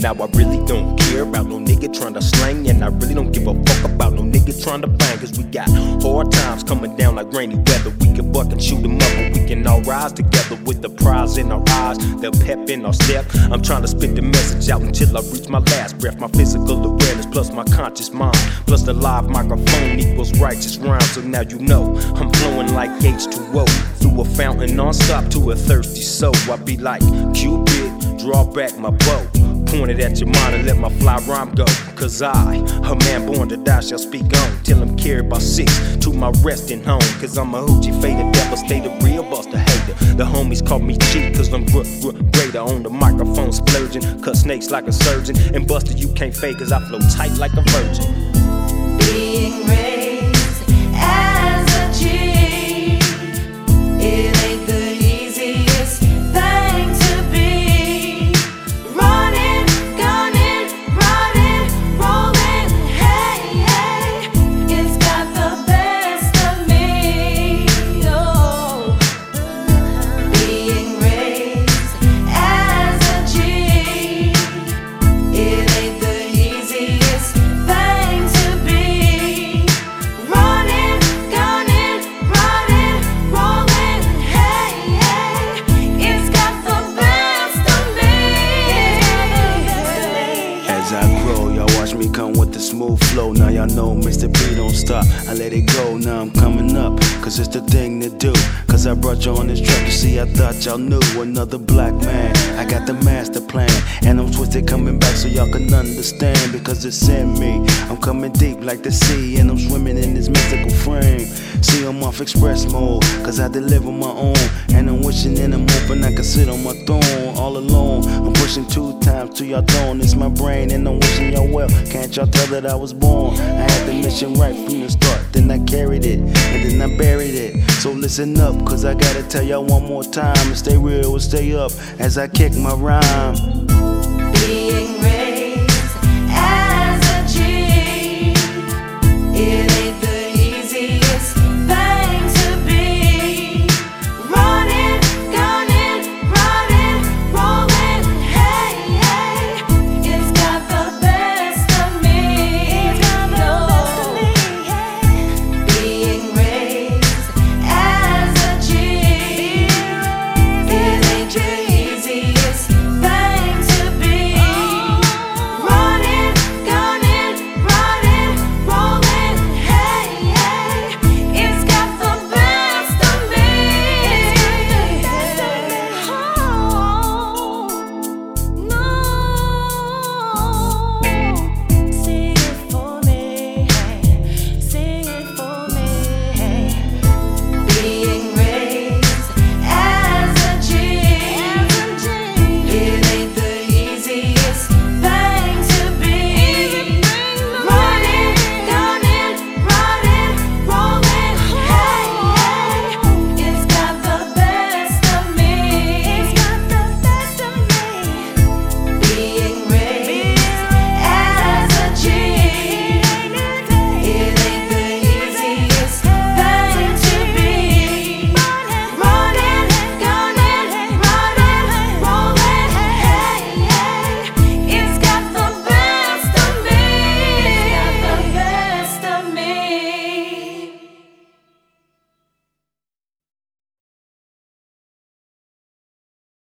Now I really don't care about no nigga trying to slang, and I really don't give a fuck about no nigga trying to bang. Cause we got hard times coming down like rainy weather. We can buck and shoot 'em up, but we can all rise together with the prize in our eyes, the pep in our step. I'm trying to spit the message out until I reach my last breath. My physical awareness plus my conscious mind plus the live microphone equals righteous rhyme. So now you know I'm flowing like H2O through a fountain non-stop to a thirsty soul. I be like Cupid, draw back my bow, point it at your mind and let my fly rhyme go. Cause I, a man born to die, shall speak on till I'm carried by 6 to my resting home. Cause I'm a hoochie, faded, devastated, real buster hater. The homies call me cheat cause I'm greater on the microphone splurging. Cut snakes like a surgeon, and buster you can't fake cause I flow tight like a virgin. Being raised as a G, it ain't the easiest thing to be. Running, gunning, riding, rolling, hey, hey, it's got the best of me. Oh, being raised as a G, it ain't the easiest thing to be. Running, gunning, riding, rolling, hey, hey, it's got the best of me. As I grow, y'all watch me come with the smooth flow. Now y'all know Mr. B don't stop. I let it go, now I'm coming up, cause it's the thing to do. Cause I brought you on this track, you see I thought y'all knew. Another black man, I got the master plan, and I'm twisted coming back so y'all can understand. Because it's in me, I'm coming deep like the sea, and I'm swimming in this mystical frame. See, I'm off express mode, cause I deliver my own, and I'm wishing and I'm hoping I can sit on my throne all alone. I'm pushing 2 times to y'all throne, it's my brain, and I'm wishing y'all well. Can't y'all tell that I was born? I had the mission right from the start, then I carried it, and then I buried it. So listen up, cause I gotta tell y'all one more time, and stay real and stay up as I kick my rhyme. Being real